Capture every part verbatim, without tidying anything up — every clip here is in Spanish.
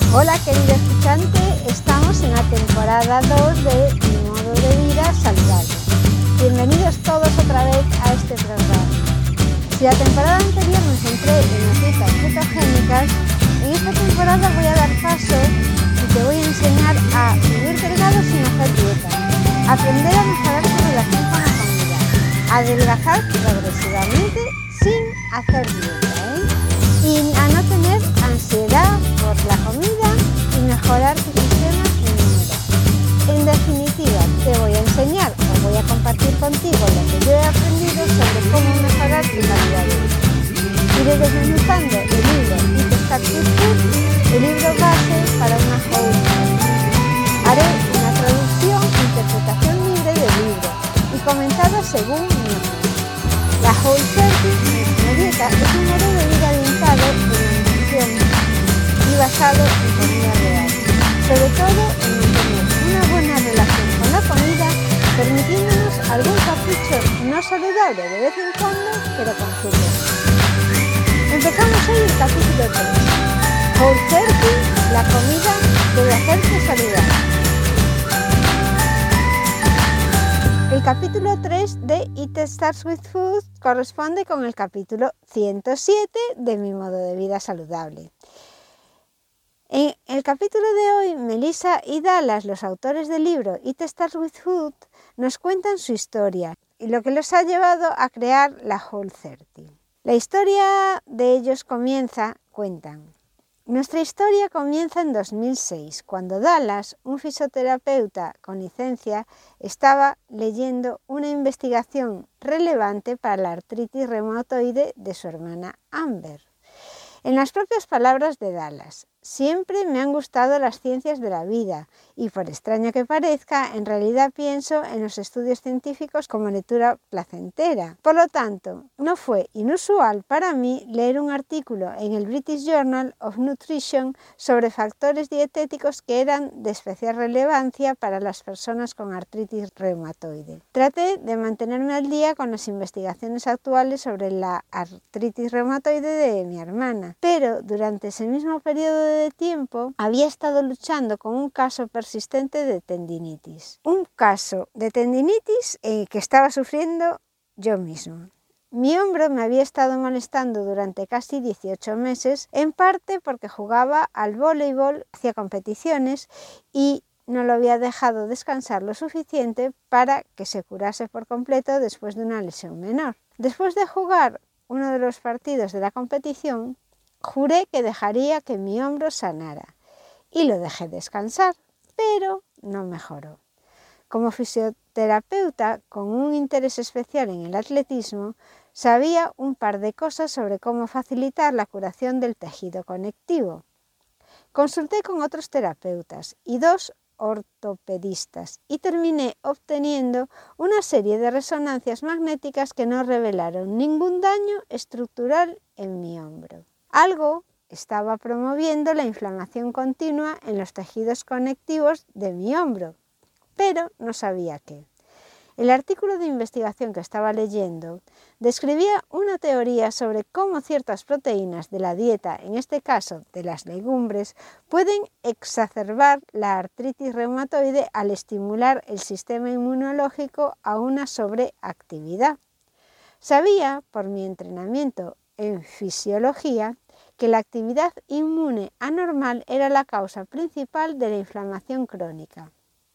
Hola querido escuchante, estamos en la temporada dos de Mi modo de vida saludable. Bienvenidos todos otra vez a este programa. Si la temporada anterior me centré en las dietas cetogénicas, en esta temporada voy a dar paso y te voy a enseñar a vivir delgado sin hacer dieta, aprender a mejorar tu relación con la comida, adelgazar progresivamente sin hacer dieta, ¿eh? y a no tener ansiedad por la comida y mejorar tu sistema inmunológico. En definitiva, te voy a enseñar o voy a compartir contigo lo que yo he aprendido sobre cómo mejorar tu calidad de vida. Iré desmenuzando el libro Eat Start with Food, el libro base para una whole diet. Haré una traducción e interpretación libre del libro y comentada según mi opinión. La Whole nuestra dieta, es un modo de vida orientado en la nutrición y basado en comida real, sobre todo en mantener una buena relación con la comida, permitiéndonos algún capricho no saludable de vez en cuando, pero con cierto. Empezamos hoy el capítulo tres. Whole Turkey, la comida debe hacerte saludable. El capítulo tres de It Starts with Food corresponde con el capítulo ciento siete de Mi modo de vida saludable. En el capítulo de hoy, Melissa y Dallas, los autores del libro It Starts with Food, nos cuentan su historia y lo que los ha llevado a crear la Whole treinta. La historia de ellos comienza, cuentan. Nuestra historia comienza en dos mil seis, cuando Dallas, un fisioterapeuta con licencia, estaba leyendo una investigación relevante para la artritis reumatoide de su hermana Amber. En las propias palabras de Dallas, siempre me han gustado las ciencias de la vida y, por extraño que parezca, en realidad pienso en los estudios científicos como lectura placentera. Por lo tanto, no fue inusual para mí leer un artículo en el British Journal of Nutrition sobre factores dietéticos que eran de especial relevancia para las personas con artritis reumatoide. Traté de mantenerme al día con las investigaciones actuales sobre la artritis reumatoide de mi hermana, pero durante ese mismo periodo de tiempo había estado luchando con un caso persistente de tendinitis. Un caso de tendinitis eh, que estaba sufriendo yo mismo. Mi hombro me había estado molestando durante casi dieciocho meses, en parte porque jugaba al voleibol, hacía competiciones y no lo había dejado descansar lo suficiente para que se curase por completo después de una lesión menor. Después de jugar uno de los partidos de la competición, juré que dejaría que mi hombro sanara y lo dejé descansar, pero no mejoró. Como fisioterapeuta con un interés especial en el atletismo, sabía un par de cosas sobre cómo facilitar la curación del tejido conectivo. Consulté con otros terapeutas y dos ortopedistas y terminé obteniendo una serie de resonancias magnéticas que no revelaron ningún daño estructural en mi hombro. Algo estaba promoviendo la inflamación continua en los tejidos conectivos de mi hombro, pero no sabía qué. El artículo de investigación que estaba leyendo describía una teoría sobre cómo ciertas proteínas de la dieta, en este caso de las legumbres, pueden exacerbar la artritis reumatoide al estimular el sistema inmunológico a una sobreactividad. Sabía, por mi entrenamiento en fisiología, que la actividad inmune anormal era la causa principal de la inflamación crónica,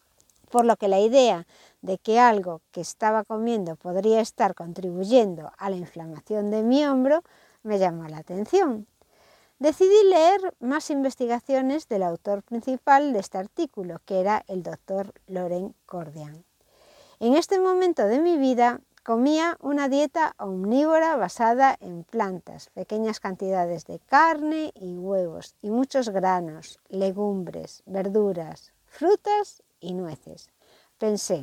por lo que la idea de que algo que estaba comiendo podría estar contribuyendo a la inflamación de mi hombro me llamó la atención. Decidí leer más investigaciones del autor principal de este artículo, que era el doctor Loren Cordian. En este momento de mi vida comía una dieta omnívora basada en plantas, pequeñas cantidades de carne y huevos y muchos granos, legumbres, verduras, frutas y nueces. Pensé,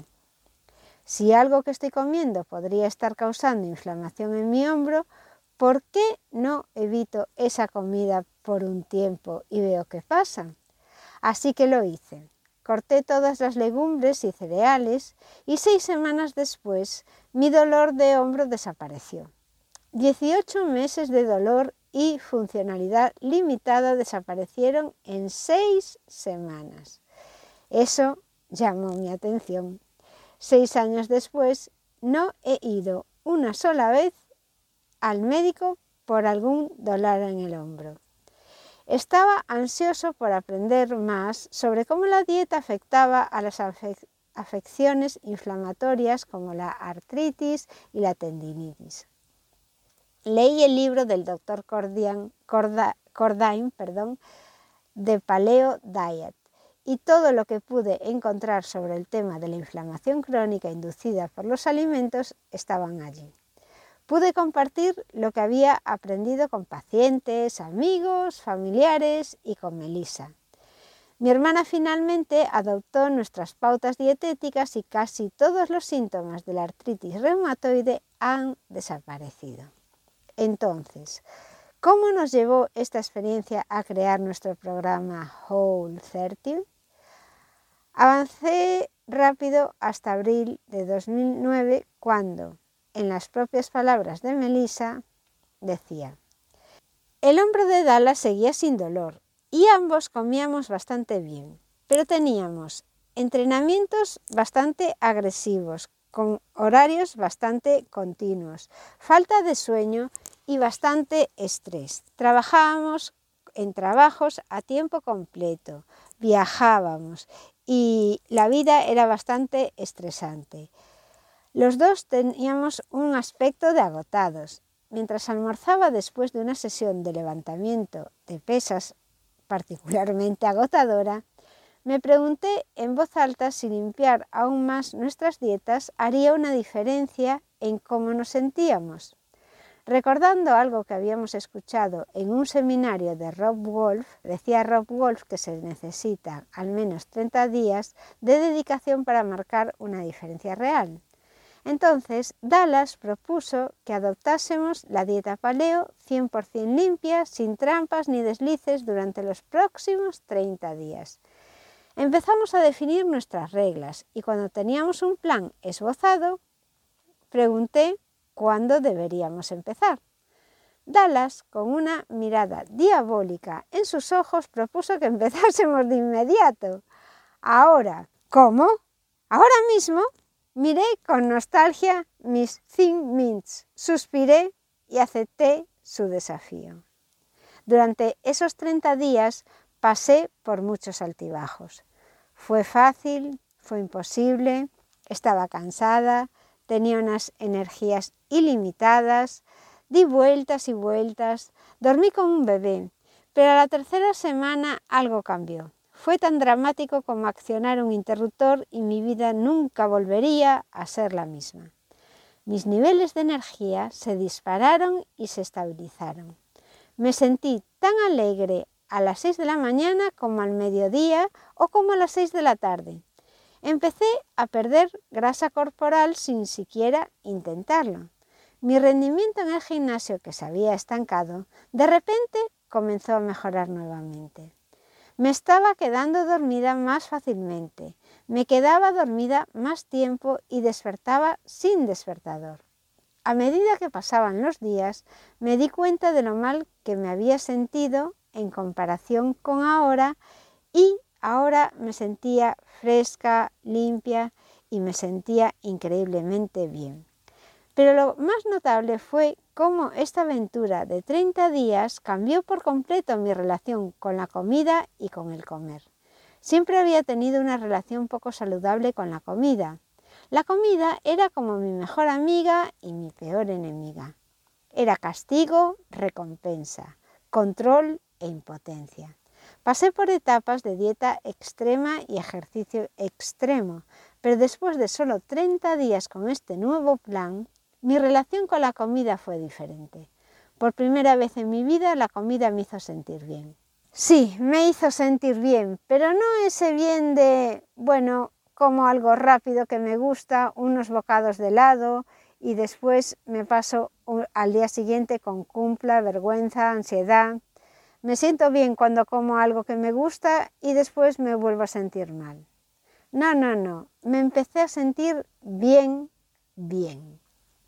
si algo que estoy comiendo podría estar causando inflamación en mi hombro, ¿por qué no evito esa comida por un tiempo y veo qué pasa? Así que lo hice. Corté todas las legumbres y cereales y seis semanas después mi dolor de hombro desapareció. dieciocho meses de dolor y funcionalidad limitada desaparecieron en seis semanas. Eso llamó mi atención. Seis años después, no he ido una sola vez al médico por algún dolor en el hombro. Estaba ansioso por aprender más sobre cómo la dieta afectaba a las afec- afecciones inflamatorias como la artritis y la tendinitis. Leí el libro del doctor Cordian, Corda, Cordain, perdón, de Paleo Diet, y todo lo que pude encontrar sobre el tema de la inflamación crónica inducida por los alimentos estaban allí. Pude compartir lo que había aprendido con pacientes, amigos, familiares y con Melissa. Mi hermana finalmente adoptó nuestras pautas dietéticas y casi todos los síntomas de la artritis reumatoide han desaparecido. Entonces, ¿cómo nos llevó esta experiencia a crear nuestro programa Whole treinta? Avancé rápido hasta abril de dos mil nueve, cuando, en las propias palabras de Melissa, decía: el hombro de Dallas seguía sin dolor y ambos comíamos bastante bien, pero teníamos entrenamientos bastante agresivos, con horarios bastante continuos, falta de sueño y bastante estrés. Trabajábamos en trabajos a tiempo completo, viajábamos y la vida era bastante estresante. Los dos teníamos un aspecto de agotados. Mientras almorzaba después de una sesión de levantamiento de pesas particularmente agotadora, me pregunté en voz alta si limpiar aún más nuestras dietas haría una diferencia en cómo nos sentíamos. Recordando algo que habíamos escuchado en un seminario de Rob Wolf, decía Rob Wolf que se necesita al menos treinta días de dedicación para marcar una diferencia real. Entonces, Dallas propuso que adoptásemos la dieta paleo cien por ciento limpia, sin trampas ni deslices durante los próximos treinta días. Empezamos a definir nuestras reglas y cuando teníamos un plan esbozado, pregunté cuándo deberíamos empezar. Dallas, con una mirada diabólica en sus ojos, propuso que empezásemos de inmediato. Ahora, ¿cómo? ¿Ahora mismo? Miré con nostalgia mis Thin Mints, suspiré y acepté su desafío. Durante esos treinta días pasé por muchos altibajos. Fue fácil, fue imposible, estaba cansada, tenía unas energías ilimitadas, di vueltas y vueltas, dormí como un bebé, pero a la tercera semana algo cambió. Fue tan dramático como accionar un interruptor y mi vida nunca volvería a ser la misma. Mis niveles de energía se dispararon y se estabilizaron. Me sentí tan alegre a las seis de la mañana como al mediodía o como a las seis de la tarde. Empecé a perder grasa corporal sin siquiera intentarlo. Mi rendimiento en el gimnasio, que se había estancado, de repente comenzó a mejorar nuevamente. Me estaba quedando dormida más fácilmente, me quedaba dormida más tiempo y despertaba sin despertador. A medida que pasaban los días, me di cuenta de lo mal que me había sentido en comparación con ahora y ahora me sentía fresca, limpia y me sentía increíblemente bien. Pero lo más notable fue cómo esta aventura de treinta días cambió por completo mi relación con la comida y con el comer. Siempre había tenido una relación poco saludable con la comida. La comida era como mi mejor amiga y mi peor enemiga. Era castigo, recompensa, control e impotencia. Pasé por etapas de dieta extrema y ejercicio extremo, pero después de solo treinta días con este nuevo plan, mi relación con la comida fue diferente. Por primera vez en mi vida la comida me hizo sentir bien. Sí, me hizo sentir bien, pero no ese bien de, bueno, como algo rápido que me gusta, unos bocados de helado y después me paso al día siguiente con cumpla, vergüenza, ansiedad. Me siento bien cuando como algo que me gusta y después me vuelvo a sentir mal. No, no, no, me empecé a sentir bien, bien.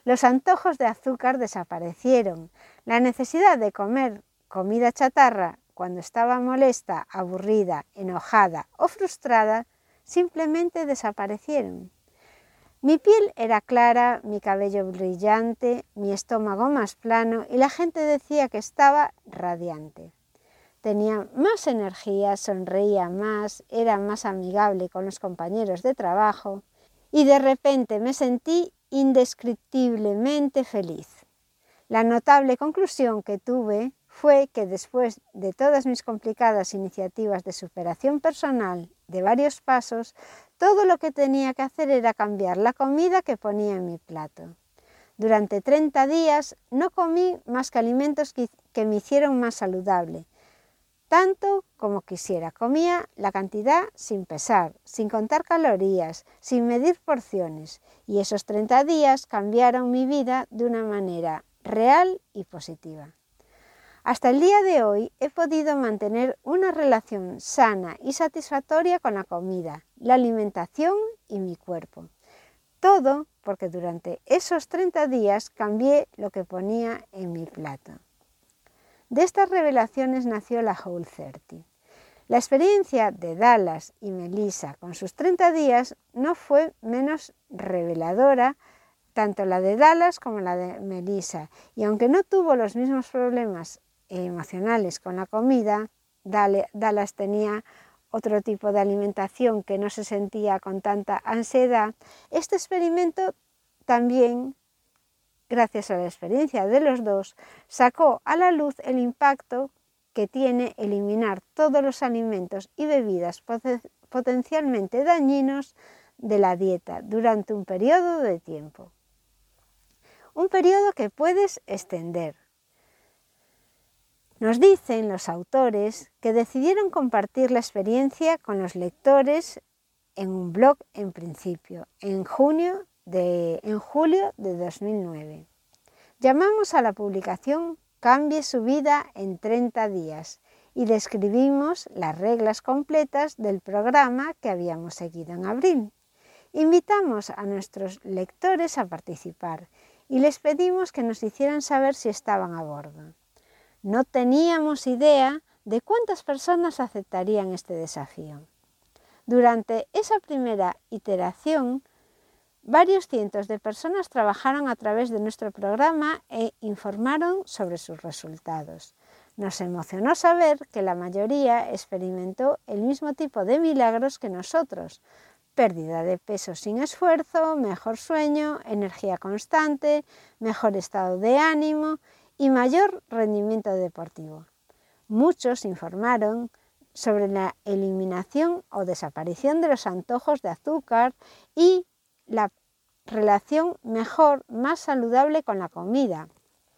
Los antojos de azúcar desaparecieron. La necesidad de comer comida chatarra cuando estaba molesta, aburrida, enojada o frustrada simplemente desaparecieron. Mi piel era clara, mi cabello brillante, mi estómago más plano y la gente decía que estaba radiante. Tenía más energía, sonreía más, era más amigable con los compañeros de trabajo y de repente me sentí indescriptiblemente feliz. La notable conclusión que tuve fue que después de todas mis complicadas iniciativas de superación personal de varios pasos, todo lo que tenía que hacer era cambiar la comida que ponía en mi plato. Durante treinta días no comí más que alimentos que, que me hicieron más saludable, tanto como quisiera. Comía la cantidad sin pesar, sin contar calorías, sin medir porciones, y esos treinta días cambiaron mi vida de una manera real y positiva. Hasta el día de hoy he podido mantener una relación sana y satisfactoria con la comida, la alimentación y mi cuerpo. Todo porque durante esos treinta días cambié lo que ponía en mi plato. De estas revelaciones nació la Whole treinta. La experiencia de Dallas y Melissa con sus treinta días no fue menos reveladora, tanto la de Dallas como la de Melissa, y aunque no tuvo los mismos problemas emocionales con la comida, Dallas tenía otro tipo de alimentación que no se sentía con tanta ansiedad. Este experimento también, gracias a la experiencia de los dos, sacó a la luz el impacto que tiene eliminar todos los alimentos y bebidas potencialmente dañinos de la dieta durante un periodo de tiempo. Un periodo que puedes extender. Nos dicen los autores que decidieron compartir la experiencia con los lectores en un blog en principio, en, junio de, en julio de dos mil nueve. Llamamos a la publicación Cambie su vida en treinta días y describimos las reglas completas del programa que habíamos seguido en abril. Invitamos a nuestros lectores a participar y les pedimos que nos hicieran saber si estaban a bordo. No teníamos idea de cuántas personas aceptarían este desafío. Durante esa primera iteración, varios cientos de personas trabajaron a través de nuestro programa e informaron sobre sus resultados. Nos emocionó saber que la mayoría experimentó el mismo tipo de milagros que nosotros: pérdida de peso sin esfuerzo, mejor sueño, energía constante, mejor estado de ánimo y mayor rendimiento deportivo. Muchos informaron sobre la eliminación o desaparición de los antojos de azúcar y la relación mejor, más saludable con la comida,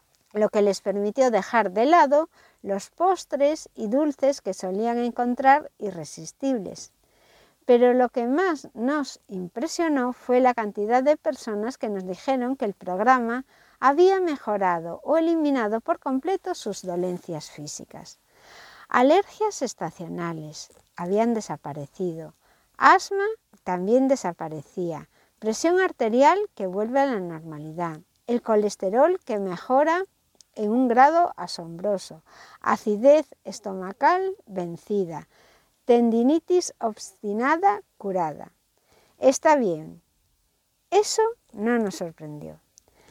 lo que les permitió dejar de lado los postres y dulces que solían encontrar irresistibles. Pero lo que más nos impresionó fue la cantidad de personas que nos dijeron que el programa había mejorado o eliminado por completo sus dolencias físicas. Alergias estacionales habían desaparecido, asma también desaparecía, presión arterial que vuelve a la normalidad, el colesterol que mejora en un grado asombroso, acidez estomacal vencida, tendinitis obstinada curada. Está bien, eso no nos sorprendió.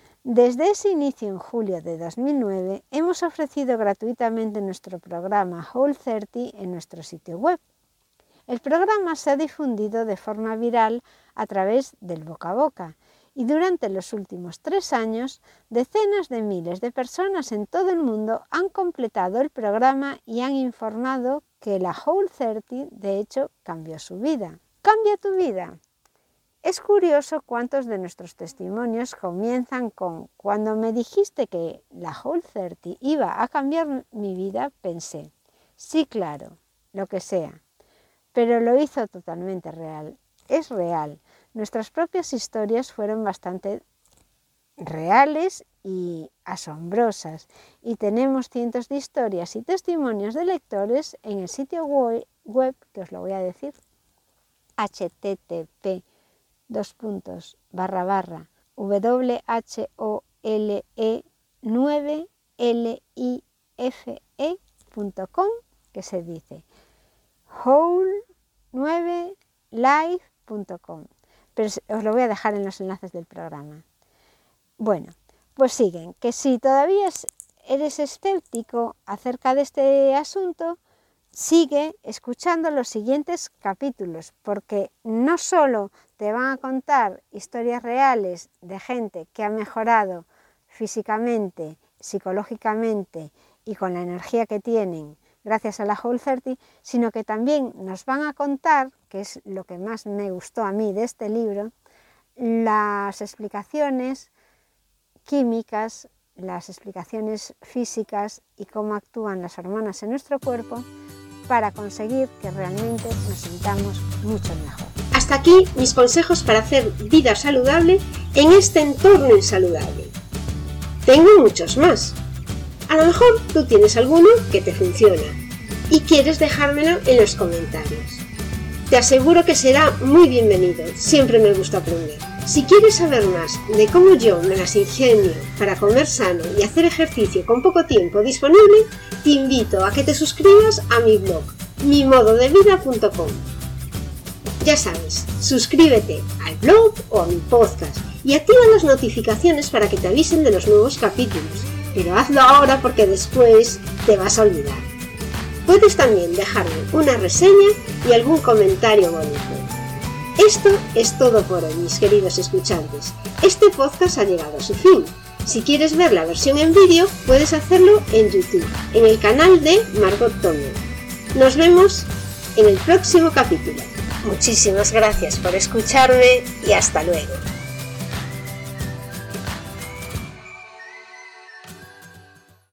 Desde ese inicio en julio de dos mil nueve hemos ofrecido gratuitamente nuestro programa Whole treinta en nuestro sitio web. El programa se ha difundido de forma viral a través del boca a boca y durante los últimos tres años decenas de miles de personas en todo el mundo han completado el programa y han informado que la Whole treinta de hecho cambió su vida. ¿Cambia tu vida? Es curioso cuántos de nuestros testimonios comienzan con: cuando me dijiste que la Whole treinta iba a cambiar mi vida, pensé, sí, claro, lo que sea. Pero lo hizo totalmente real. Es real. Nuestras propias historias fueron bastante reales y asombrosas. Y tenemos cientos de historias y testimonios de lectores en el sitio web, que os lo voy a decir, http dos puntos barra barra W H O L E nueve L I F E punto com, que se dice whole nueve life punto com, pero os lo voy a dejar en los enlaces del programa. Bueno, pues siguen, que si todavía eres escéptico acerca de este asunto, sigue escuchando los siguientes capítulos, porque no solo te van a contar historias reales de gente que ha mejorado físicamente, psicológicamente y con la energía que tienen gracias a la Whole treinta, sino que también nos van a contar, que es lo que más me gustó a mí de este libro, las explicaciones químicas, las explicaciones físicas y cómo actúan las hormonas en nuestro cuerpo para conseguir que realmente nos sintamos mucho mejor. Hasta aquí mis consejos para hacer vida saludable en este entorno insaludable. Tengo muchos más. A lo mejor tú tienes alguno que te funciona y quieres dejármelo en los comentarios. Te aseguro que será muy bienvenido, siempre me gusta aprender. Si quieres saber más de cómo yo me las ingenio para comer sano y hacer ejercicio con poco tiempo disponible, te invito a que te suscribas a mi blog, mi modo de vida punto com. Ya sabes, suscríbete al blog o a mi podcast y activa las notificaciones para que te avisen de los nuevos capítulos, pero hazlo ahora porque después te vas a olvidar. Puedes también dejarme una reseña y algún comentario bonito. Esto es todo por hoy, mis queridos escuchantes. Este podcast ha llegado a su fin. Si quieres ver la versión en vídeo, puedes hacerlo en YouTube, en el canal de Margot Tomian. Nos vemos en el próximo capítulo. Muchísimas gracias por escucharme y hasta luego.